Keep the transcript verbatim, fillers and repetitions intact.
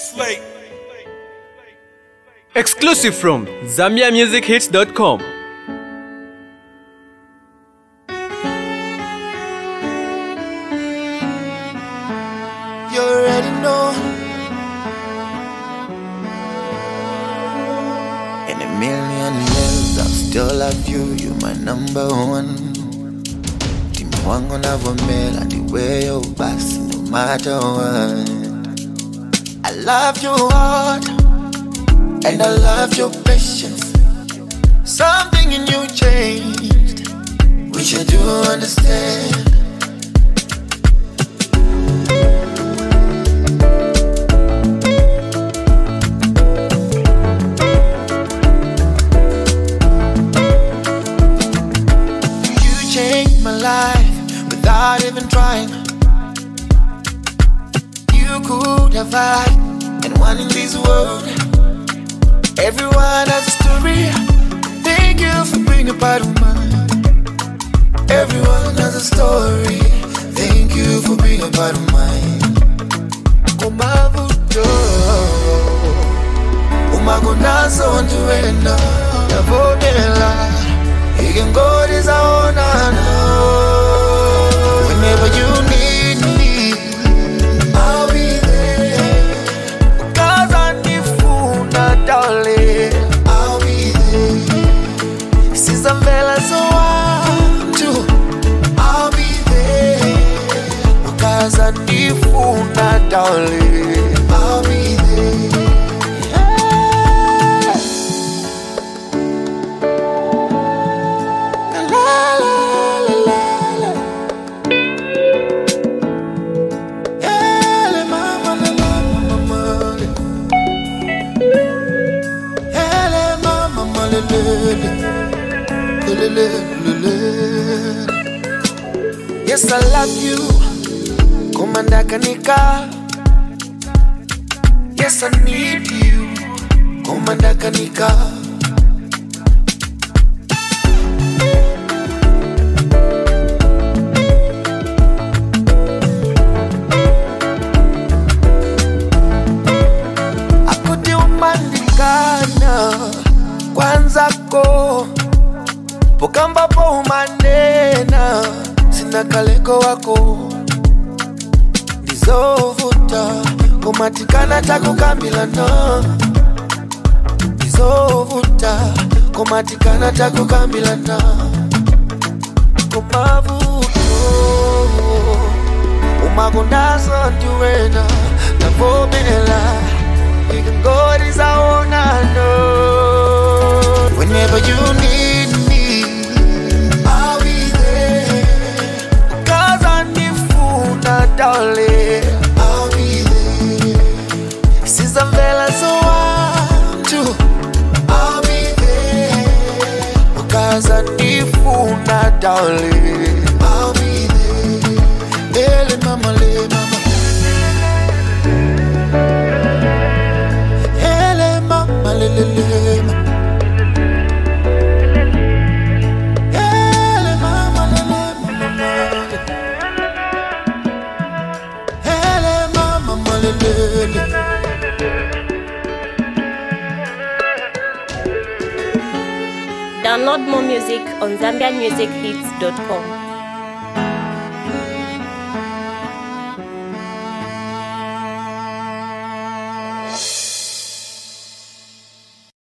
Slate. Exclusive from Zambia Music Hits dot com. You already know. In a million years, I'll still love you. You're my number one. Timu wangu navomela ni wewe basi, no matter what. I love your heart and I love your patience. Something in you changed, which I do understand. My life without even trying. You could have had anyone in this world. Everyone has a story. Thank you for being a part of mine. Everyone has a story. Thank you for being a part of mine. Umavuto umagunazo ntuwena yavonela. You can go this on and on. Whenever you need me, I'll be there. Cause I need food, not darling. I'll be there. Since I'm fella so want to, I'll be there. Cause I need food, not darling. I'll be there. Yes, I love you, Komanda Kanika. Yes, I need you, Komanda Kanika. Akuti umandikana kwanzako pokamba po umanena sina kaleko wako ndizovuta kumatikana takukambilana ndizovuta kumatikana takukambilana kumavuto umagundazo ntuwena navomenela you can go this on and on. Whenever you need me, I'll be there. Cause I need food, not darling. I'll be there. Since I'm fella so want to, I'll be there. Cause I need food, not darling. I'll be there. Hey, mama, le mama. Hey, mama, le le le mama. Download more music on Zambian Music Hits dot com.